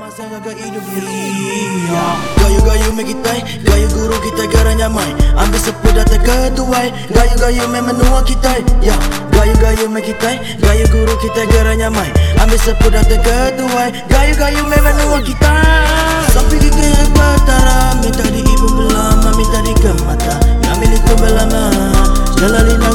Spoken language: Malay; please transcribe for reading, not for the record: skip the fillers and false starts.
masa gagal hidup dunia. Gayu-gayu me kita, gayu guru kita garanya mai. Ambil sepeda tak ketuai, gayu-gayu me menua kita. Ya, gayu-gayu me kita, gayu guru kita garanya mai. Ambil sepeda tak ketuai, gayu-gayu me menua kita. Sampai gigi batara, minta di ibu belama, minta di kemata. Ngambil itu belama, jalalina